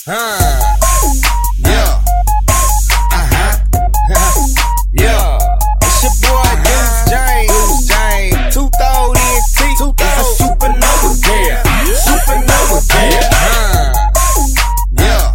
Yeah. Yeah. It's your boy Deuce James. 230 T. It's a supernova. Yeah. Supernova. Yeah. Yeah.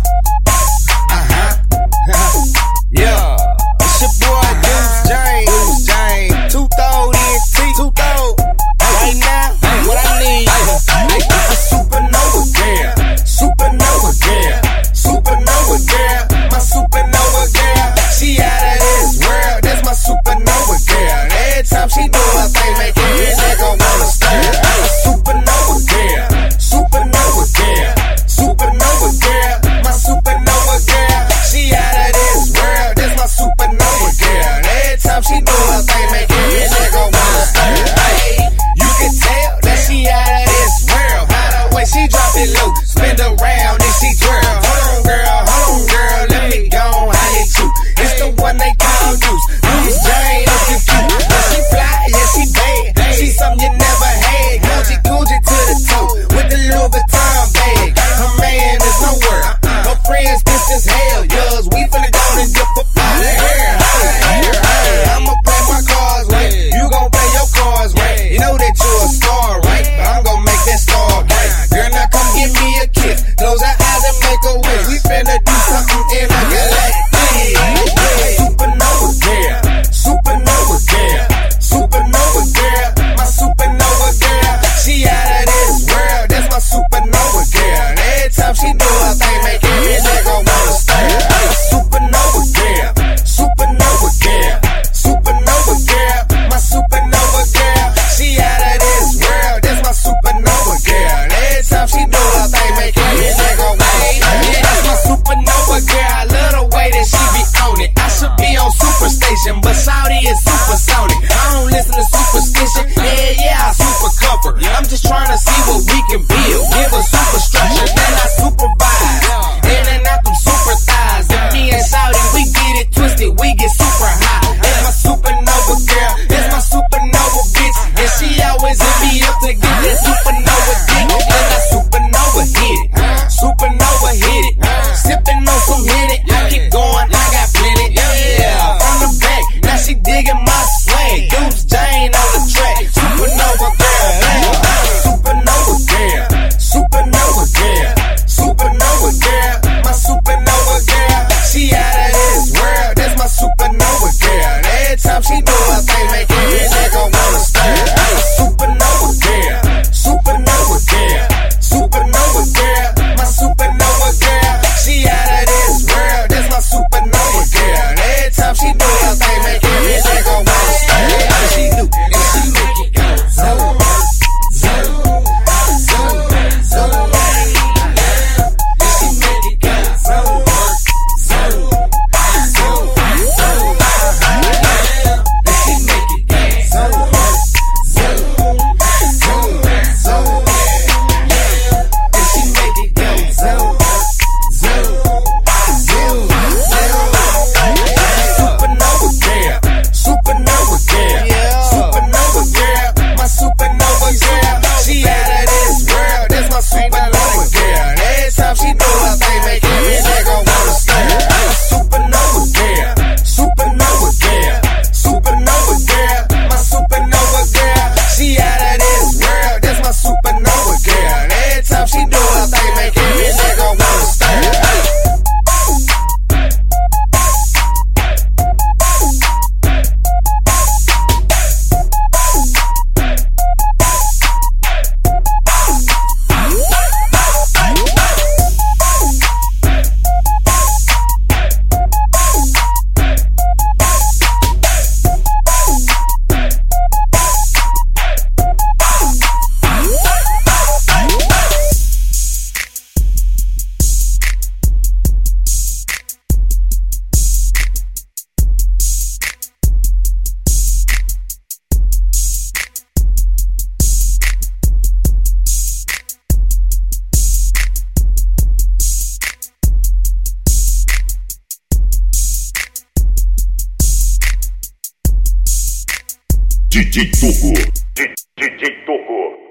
Yeah. It's your boy Deuce James. 230 T. Right now, what I need is a supernova. Yeah. Supernova. Yeah. Supernova. Yeah. My supernova. Yeah. She out of this world. That's my supernova. Yeah. Every time she do her thing, make every nigga wanna stare. A supernova. Yeah. Supernova. Yeah. Supernova. Yeah. My supernova. Yeah. She out of this world. That's my supernova. Yeah. Every time she do her thing, make every nigga wanna stare. Hey, you can tell that she out of this world. How the way she drop it low, spin around and she twirl. Hold on, girl, let me go on, I hit you. It's the one they call Deuce. Deuce James, if you cute. Yeah, she fly, yeah, she bad. She something you never had. Gucci to the toe with the Louis Vuitton bag. Her man is nowhere. Her friends distance hell. Yours, we finna go and dip up out of here. I'ma play my cards right. You gon' play your cards right. You know that you're a star, right? But I'm gon' make that star bright. Girl, now come give me a kiss. Close her eyes and make a wish. We finna do something in a galactic. Supernova, yeah. Supernova, yeah. Supernova, yeah. My supernova, yeah. She out of this world. That's my supernova, yeah. Every time she do her thing, make every nigga wanna stare. Supernova, yeah. Supernova, yeah. Supernova, yeah. My supernova, yeah. She out of this world. That's my supernova, yeah. Every time she do her thing, make every nigga wanna stare. Yeah, that's my supernova, yeah. I love the way that she be on it. I should be on Superstation, but Saudi is supersonic. I don't listen to superstition. Yeah, I super cover. I'm just trying to see what we can build. Give a superstructure, then I supervise. In and out them super thighs. And me and Saudi, we get it twisted. We get super high. That's my supernova girl. That's my supernova bitch. And she always hit me up to get that supernova dick. Then I supernova hit it. Supernova hit it. Sipping on some hit it. I keep going, I got plenty. Yeah, from the back. Now she digging my swag. Deuce James on the track. Supernova girl. Yeah. Supernova girl. Supernova girl. Supernova girl. My supernova girl. She out of this world. That's my supernova girl. Every time she do her thing, make every nigga wanna stare. Supernova girl. Supernova girl. Supernova girl. My supernova girl. She out of this world. That's my supernova girl. Every time she do her thing, make every nigga wanna stare. She do, and she make it go so, so, so, so. And she make it go so, so, so, so. And she make it go so, so, so, so. And she make it go so, so, supernova girl, supernova girl, supernova girl, my supernova girl. She out of this world, that's my supernova girl. Every time she do her thing, make every nigga wanna stare. Supernova girl, supernova girl, supernova girl, my supernova girl. She out of this world, that's my supernova girl. Every time she do her thing, make every nigga wanna stare. DJ Toco. DJ Toco.